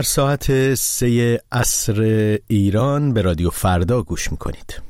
ساعت 3 عصر ایران به رادیو فردا گوش میکنید.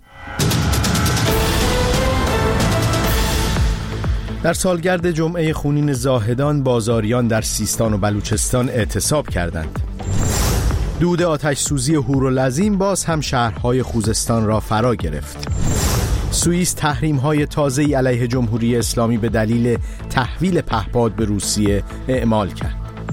در سالگرد جمعه خونین زاهدان بازاریان در سیستان و بلوچستان اعتصاب کردند. دود آتش سوزی هورالعظیم باز هم شهرهای خوزستان را فرا گرفت. سوئیس تحریم‌های تازه‌ای علیه جمهوری اسلامی به دلیل تحویل پهپاد به روسیه اعمال کرد.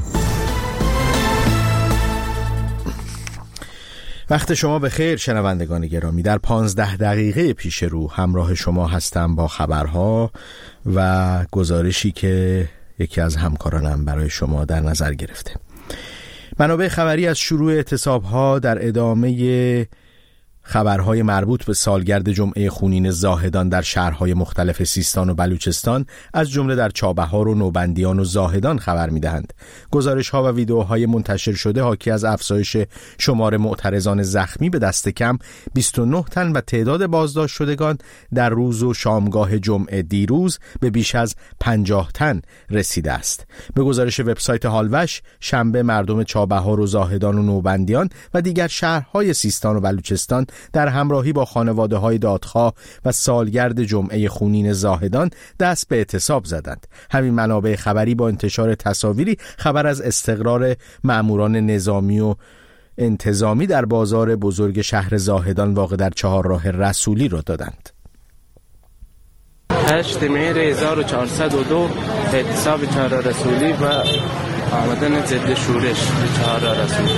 وقت شما بخیر شنوندگان گرامی. در 15 دقیقه پیش رو همراه شما هستم با خبرها و گزارشی که یکی از همکارانم برای شما در نظر گرفته. منابع خبری از شروع اعتصاب‌ها در ادامه خبرهای مربوط به سالگرد جمعه خونین زاهدان در شهرهای مختلف سیستان و بلوچستان از جمله در چابهار و نوبندیان و زاهدان خبر می‌دهند. گزارش‌ها و ویدئوهای منتشر شده حاکی از افزایش شمار معترضان زخمی به دست کم 29 تن و تعداد بازداشت شدگان در روز و شامگاه جمعه دیروز به بیش از 50 تن رسیده است. به گزارش وبسایت هالوش، شنبه مردم چابهار و زاهدان و نوبندیان و دیگر شهرهای سیستان و بلوچستان در همراهی با خانواده‌های دادخواه و سالگرد جمعه خونین زاهدان دست به اعتصاب زدند. همین منابع خبری با انتشار تصاویری خبر از استقرار مأموران نظامی و انتظامی در بازار بزرگ شهر زاهدان واقع در چهارراه رسولی را دادند. 8 مهر 1402 اعتصاب چهارراه رسولی و آمدن ضد شورش به چهارراه رسولی.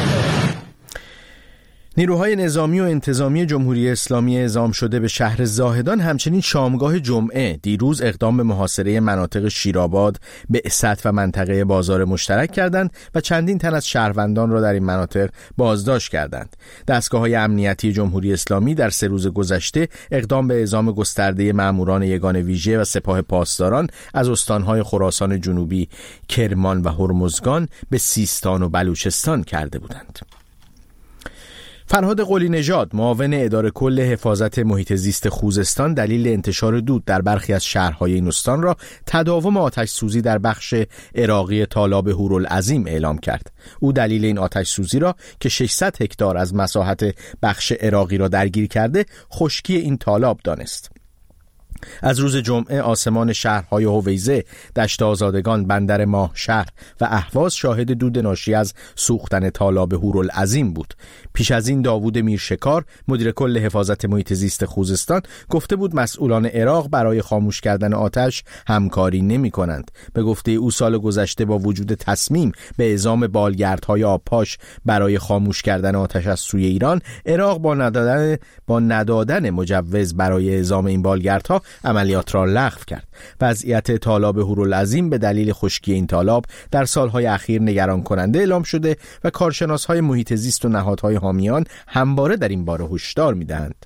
نیروهای نظامی و انتظامی جمهوری اسلامی اعزام شده به شهر زاهدان همچنین شامگاه جمعه دیروز اقدام به محاصره مناطق شیرآباد، بعثت و منطقه بازار مشترک کردند و چندین تن از شهروندان را در این مناطق بازداشت کردند. دستگاه‌های امنیتی جمهوری اسلامی در 3 روز گذشته اقدام به اعزام گسترده ماموران یگان ویژه و سپاه پاسداران از استان‌های خراسان جنوبی، کرمان و هرمزگان به سیستان و بلوچستان کرده بودند. فرهاد قلی نژاد، معاون اداره کل حفاظت محیط زیست خوزستان، دلیل انتشار دود در برخی از شهرهای این استان را تداوم آتش سوزی در بخش عراقی تالاب هورالعظیم اعلام کرد. او دلیل این آتش سوزی را که 600 هکتار از مساحت بخش عراقی را درگیر کرده، خشکی این تالاب دانست. از روز جمعه آسمان شهرهای هویزه، دشت آزادگان، بندر ماه شهر و اهواز شاهد دود ناشی از سوختن تالاب هورالعظیم بود. پیش از این داوود میرشکار، مدیر کل حفاظت محیط زیست خوزستان، گفته بود مسئولان عراق برای خاموش کردن آتش همکاری نمی کنند. به گفته او سال گذشته با وجود تصمیم به اعزام بالگردهای آبپاش برای خاموش کردن آتش از سوی ایران، عراق با ندادن مجوز برای اعزام این بالگردها عملیات را لغو کرد. وضعیت تالاب هورالعظیم به دلیل خشکی این تالاب در سالهای اخیر نگران کننده اعلام شده و کارشناسهای محیط زیست و نهادهای حامیان همواره در این باره هشدار می‌دهند.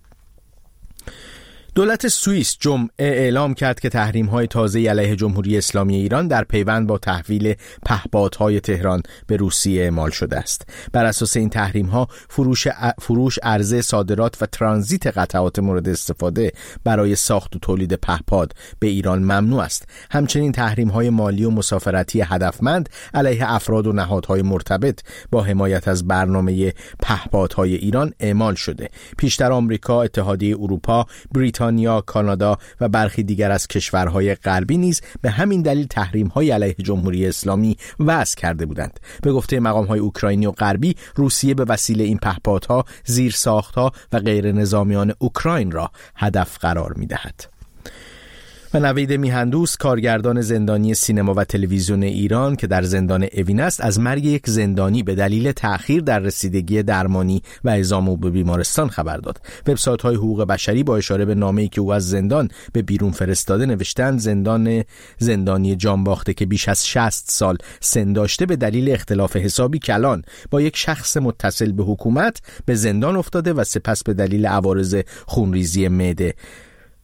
دولت سوئیس جمعه اعلام کرد که تحریم‌های تازه‌ای علیه جمهوری اسلامی ایران در پیوند با تحویل پهپادهای تهران به روسیه اعمال شده است. بر اساس این تحریم‌ها فروش، عرضه، صادرات و ترانزیت قطعات مورد استفاده برای ساخت و تولید پهپاد به ایران ممنوع است. همچنین تحریم‌های مالی و مسافرتی هدفمند علیه افراد و نهادهای مرتبط با حمایت از برنامه پهپادهای ایران اعمال شده. پیشتر آمریکا، اتحادیه اروپا، بریتانیا، کانادا و برخی دیگر از کشورهای غربی نیز به همین دلیل تحریم‌های علیه جمهوری اسلامی وضع کرده بودند. به گفته مقام‌های اوکراینی و غربی، روسیه به وسیله این پهپادها زیرساخت‌ها و غیر نظامیان اوکراین را هدف قرار می‌دهد. و نوید میهندوست، کارگردان زندانی سینما و تلویزیون ایران که در زندان اوین است، از مرگ یک زندانی به دلیل تأخیر در رسیدگی درمانی و اعزام او به بیمارستان خبر داد. وبسایت‌های حقوق بشری با اشاره به نامه‌ای که او از زندان به بیرون فرستاده نوشتند زندانی جانباخته که بیش از 60 سال سن داشته به دلیل اختلاف حسابی کلان با یک شخص متصل به حکومت به زندان افتاده و سپس به دلیل عوارض خونریزی معده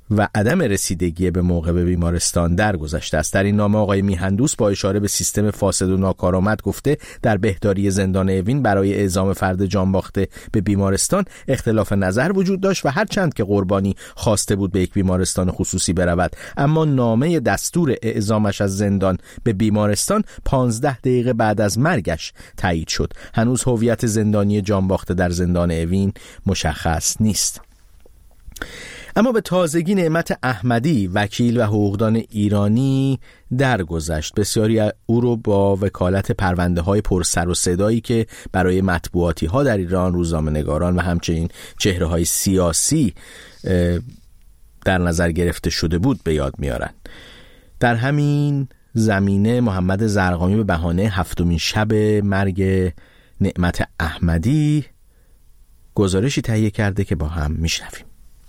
و عدم رسیدگی به موقع به بیمارستان درگذشته است. در این نامه آقای میهندوست با اشاره به سیستم فاسد و ناکارآمد گفته در بهداری زندان اوین برای اعزام فرد جانباخته به بیمارستان اختلاف نظر وجود داشت و هرچند که قربانی خواسته بود به یک بیمارستان خصوصی برود، اما نامه دستور اعزامش از زندان به بیمارستان 15 دقیقه بعد از مرگش تایید شد. هنوز هویت زندانی جانباخته در زندان اوین مشخص نیست. اما به تازگی نعمت احمدی، وکیل و حقوقدان ایرانی درگذشت. بسیاری او رو با وکالت پرونده‌های پر سر و صدایی که برای مطبوعاتی‌ها در ایران، روزنامه‌نگاران و همچنین چهره‌های سیاسی در نظر گرفته شده بود به یاد میارن. در همین زمینه محمد زرقامی به بهانه 7مین شب مرگ نعمت احمدی گزارشی تهیه کرده که با هم میشنویم.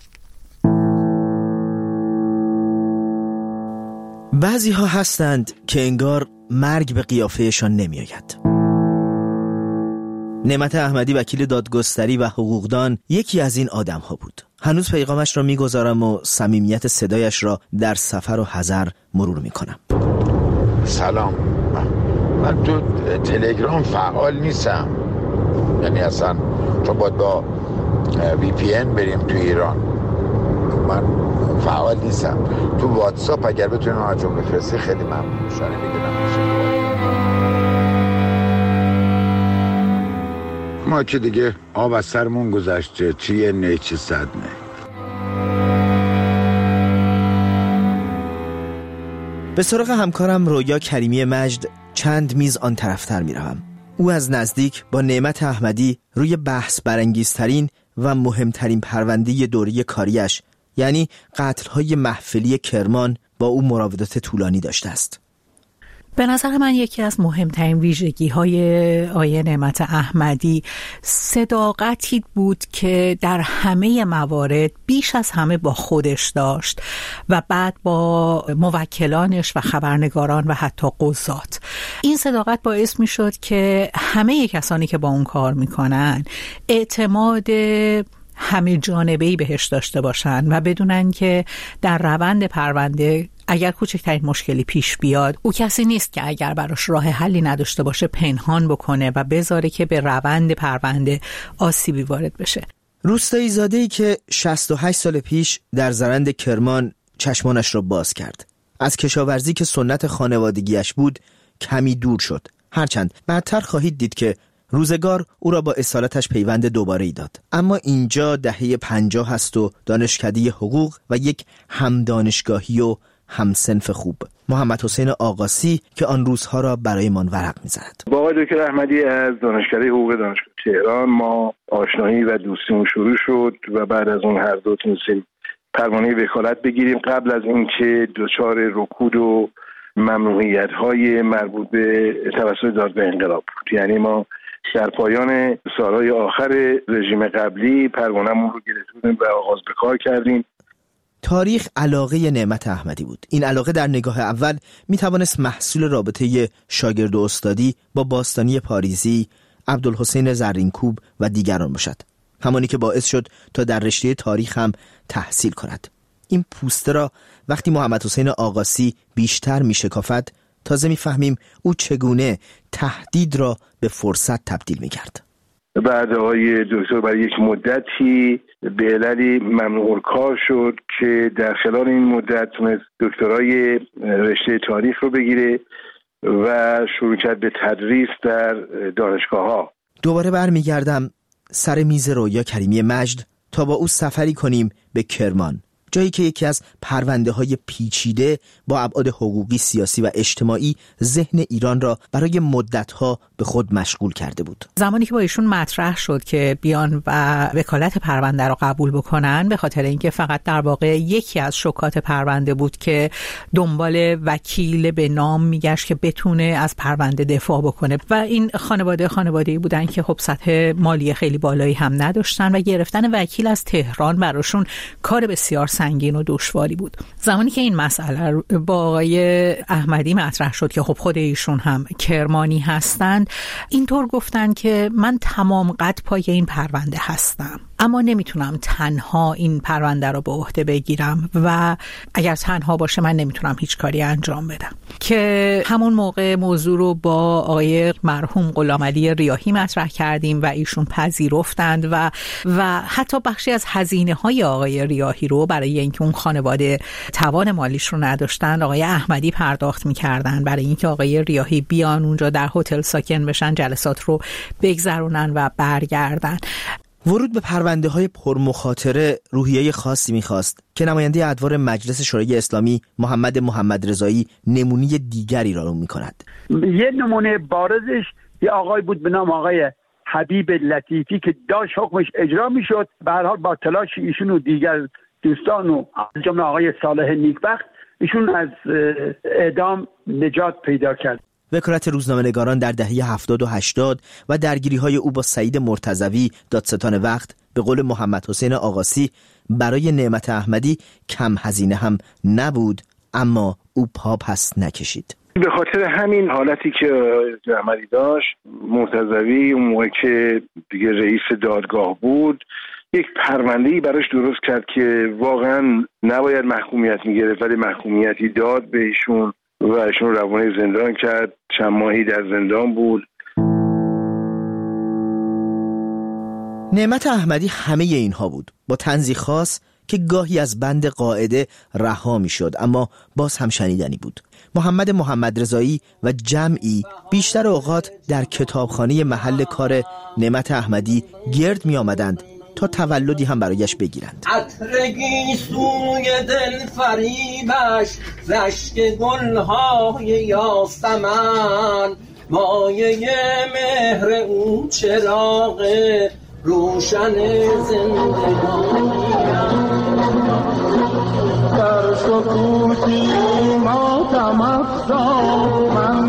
بعضی ها هستند که انگار مرگ به قیافهشان نمی آید. نعمت احمدی وکیل دادگستری و حقوقدان یکی از این آدم ها بود. هنوز پیغامش را می گذارم و صمیمیت صدایش را در سفر و حضر مرور می کنم. سلام، من تو تلگرام فعال نیستم، یعنی اصلا چون باید با VPN بریم تو ایران، من فعال نیستم. تو واتساپ اگر بتونین آنجا بفرستی خیلی ممنون میشم. ما که دیگه آب از سرمون گذشته، چیه نه چه صدمه. به سراغ همکارم رویا کریمی مجد چند میز آن طرفتر میروم. او از نزدیک با نعمت احمدی روی بحث برانگیزترین و مهمترین پرونده دوره کاریش، یعنی قتل‌های محفلی کرمان، با او مراودات طولانی داشته است. به نظر من یکی از مهمترین ویژگی‌های آقای نعمت احمدی صداقتی بود که در همه موارد بیش از همه با خودش داشت و بعد با موکلانش و خبرنگاران و حتی قضات. این صداقت باعث می‌شد که همه کسانی که با اون کار می‌کنن اعتماد همه جانبه‌ای بهش داشته باشن و بدونن که در روند پرونده اگر کوچکترین مشکلی پیش بیاد، او کسی نیست که اگر براش راه حلی نداشته باشه پنهان بکنه و بذاره که به روند پرونده آسیبی وارد بشه. روستایی زاده‌ای که 68 سال پیش در زرند کرمان چشمانش را باز کرد. از کشاورزی که سنت خانوادگیش بود کمی دور شد. هرچند بعدتر خواهید دید که روزگار او را با اصالتش پیوند دوباره‌ای داد. اما اینجا دهه 50 است و دانشکده حقوق و یک همدانشگاهی و همسنف خوب، محمد حسین آقاسی، که آن روزها را برایمان ورق می‌زند. با آقای دکتر احمدی از دانشکده حقوق دانشگاه تهران ما آشنایی و دوستیمون شروع شد و بعد از اون هر دو تونستیم پروانه وکالت بگیریم قبل از اینکه دچار رکود و ممنوعیت‌های مربوط به توسط دادگاه انقلاب بود. یعنی ما در پایان سالهای آخر رژیم قبلی پروانه‌مون رو گرفتیم و آغاز به کار کردیم. تاریخ علاقه نعمت احمدی بود. این علاقه در نگاه اول می توانست محصول رابطه شاگرد و استادی با باستانی پاریزی، عبدالحسین زرینکوب و دیگران باشد، همانی که باعث شد تا در رشته تاریخ هم تحصیل کند. این پوسته را وقتی محمد حسین آقاسی بیشتر می شکافد تازه می فهمیم او چگونه تهدید را به فرصت تبدیل می کرد. بعد آقای دکتر برای یک مدتی به عللی ممنوع الکار شد که در خلال این مدت تونست دکترای رشته تاریخ رو بگیره و شروع کرد به تدریس در دانشگاه‌ها. دوباره برمیگردم سر میز رویا کریمی مجد تا با او سفری کنیم به کرمان، جایی که یکی از پرونده‌های پیچیده با ابعاد حقوقی، سیاسی و اجتماعی ذهن ایران را برای مدت‌ها به خود مشغول کرده بود. زمانی که با ایشون مطرح شد که بیان و وکالت پرونده را قبول بکنن، به خاطر اینکه فقط در واقع یکی از شکات پرونده بود که دنبال وکیل به نام میگشت که بتونه از پرونده دفاع بکنه و این خانواده‌ای بودن که خب سطح مالی خیلی بالایی هم نداشتن و گرفتن وکیل از تهران براشون کار بسیار سنگین و دشواری بود. زمانی که این مسئله با آقای احمدی مطرح شد که خب خود ایشون هم کرمانی هستند، اینطور گفتن که من تمام قد پای این پرونده هستم. اما نمیتونم تنها این پرونده رو به عهده بگیرم و اگر تنها باشه من نمیتونم هیچ کاری انجام بدم. که همون موقع موضوع رو با آقای مرحوم غلامعلی ریاحی مطرح کردیم و ایشون پذیرفتند و حتی بخشی از هزینه‌های آقای ریاحی رو برای اینکه اون خانواده توان مالیش رو نداشتن آقای احمدی پرداخت می‌کردن، برای اینکه آقای ریاحی بیان اونجا در هتل ساکن بشن، جلسات رو بگذرونن و برگردن. ورود به پرونده‌های پرمخاطره روحیه خاصی می‌خواست که نماینده ادوار مجلس شورای اسلامی محمد رضایی نمونه دیگری را رو می‌کند. یه نمونه بارزش یه آقای بود به نام آقای حبیب لطیفی که داشت حکمش اجرا می‌شد. به هر حال با تلاش ایشون و دیگر دوستان و از جمله آقای صالح نیکبخت ایشون از اعدام نجات پیدا کرد. وکالت روزنامه‌نگاران در دهه 70 و 80 و درگیری‌های او با سعید مرتضوی دادستان وقت به قول محمد حسین آقاسی برای نعمت احمدی کم هزینه هم نبود، اما او پا پس نکشید. به خاطر همین حالتی که احمدی داشت، مرتضوی اون موقع که دیگه رئیس دادگاه بود یک پرونده‌ای براش درست کرد که واقعا نباید محکومیت می‌گرفت ولی محکومیتی داد به ایشون و ایشون روانه زندان کرد. چند ماهی در زندان بود. نعمت احمدی همه اینها بود، با طنزی خاص که گاهی از بند قاعده رها می‌شد اما باز هم شنیدنی بود. محمد رضایی و جمعی بیشتر اوقات در کتابخانه محل کار نعمت احمدی گرد می آمدند تا تولدی هم برایش بگیرند. عطرگی سوی دل فریبش رشک گلهای یاسمن مایه مهر او چراغ روشن زندگانی در سکوتی ماتم افزا من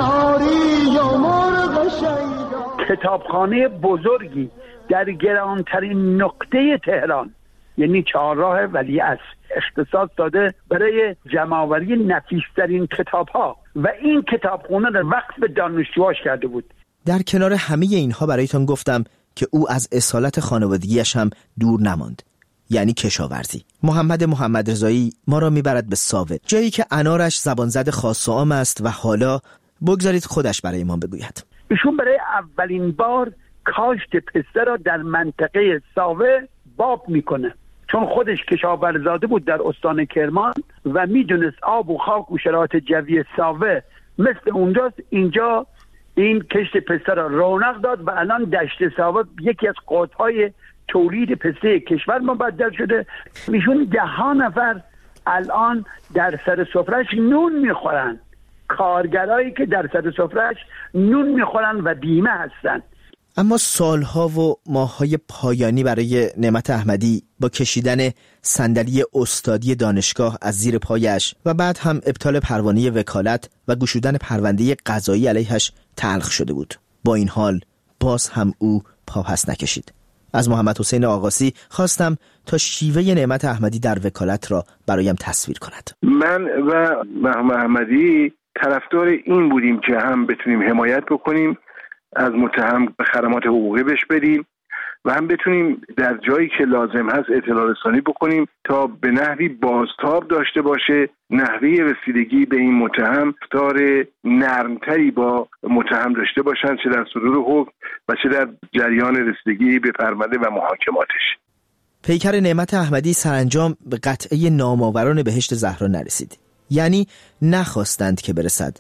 کناری و مرغ شیدا. کتابخانه بزرگی در گرانترین نقطه تهران، یعنی چهارراه ولیعصر، اختصاص داده برای جمع‌آوری نفیس‌ترین کتاب‌ها و این کتابخانه رو وقف دانشجوهاش کرده بود. در کنار همه اینها برایتان گفتم که او از اصالت خانوادگیش هم دور نماند، یعنی کشاورزی. محمد رضایی ما را میبرد به ساوه، جایی که انارش زبانزد خاص و عام است و حالا بگذارید خودش برای ما بگوید. ایشون برای اولین بار کاشت پسته را در منطقه ساوه باب میکنه، چون خودش کشاورزاده بود در استان کرمان و میدونست آب و خاک و شرایط جوی ساوه مثل اونجاست. اینجا این کشت پسته را رونق داد و الان دشت ساوه یکی از قطب‌های تولید پسته کشور مبدل شده. ایشون 10 نفر الان در سر سفرهش نون میخورن، کارگرایی که در سر سفرهش نون میخورن و بیمه هستن. اما سالها و ماههای پایانی برای نعمت احمدی با کشیدن صندلی استادی دانشگاه از زیر پایش و بعد هم ابطال پروانه وکالت و گشودن پرونده قضایی علیهش تلخ شده بود. با این حال باز هم او پاپس نکشید. از محمد حسین آقاسی خواستم تا شیوه نعمت احمدی در وکالت را برایم تصویر کند. من و محمد احمدی طرفدار این بودیم که هم بتونیم حمایت بکنیم از متهم به خدمات حقوقی بهش بدیم و هم بتونیم در جایی که لازم هست اطلاع رسانی بکنیم تا به نحوی بازتاب داشته باشه، نحوی رسیدگی به این متهم رفتار نرمتری با متهم داشته باشند، چه در صدور حکم و چه در جریان رسیدگی به پرونده و محاکماتش. پیکر نعمت احمدی سرانجام به قطعه نامآوران بهشت زهرا نرسید، یعنی نخواستند که برسد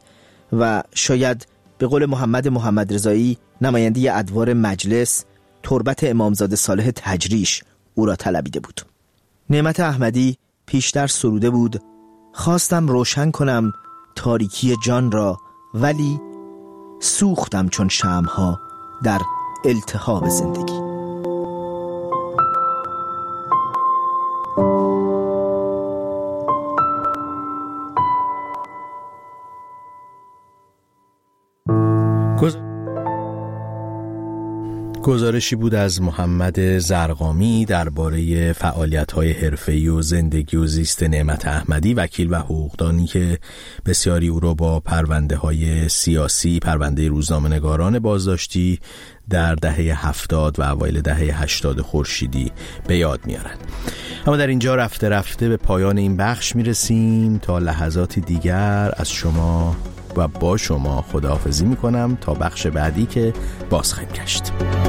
و شاید به قول محمد رضایی نماینده ادوار مجلس تربت امامزاده صالح تجریش او را طلبیده بود. نعمت احمدی پیشتر سروده بود: خواستم روشن کنم تاریکی جان را، ولی سوختم چون شمع‌ها در التهاب زندگی. گزارشی بود از محمد زرقامی درباره فعالیت‌های حرفه‌ای و زندگی و زیست نعمت احمدی، وکیل و حقوقدانی که بسیاری او را با پرونده‌های سیاسی، پرونده روزنامه‌نگاران بازداشتی در دهه 70 و اوایل دهه 80 خورشیدی به یاد میارن. اما در اینجا رفته رفته به پایان این بخش میرسیم. تا لحظاتی دیگر از شما و با شما خداحافظی میکنم تا بخش بعدی که باز خواهیم گشت.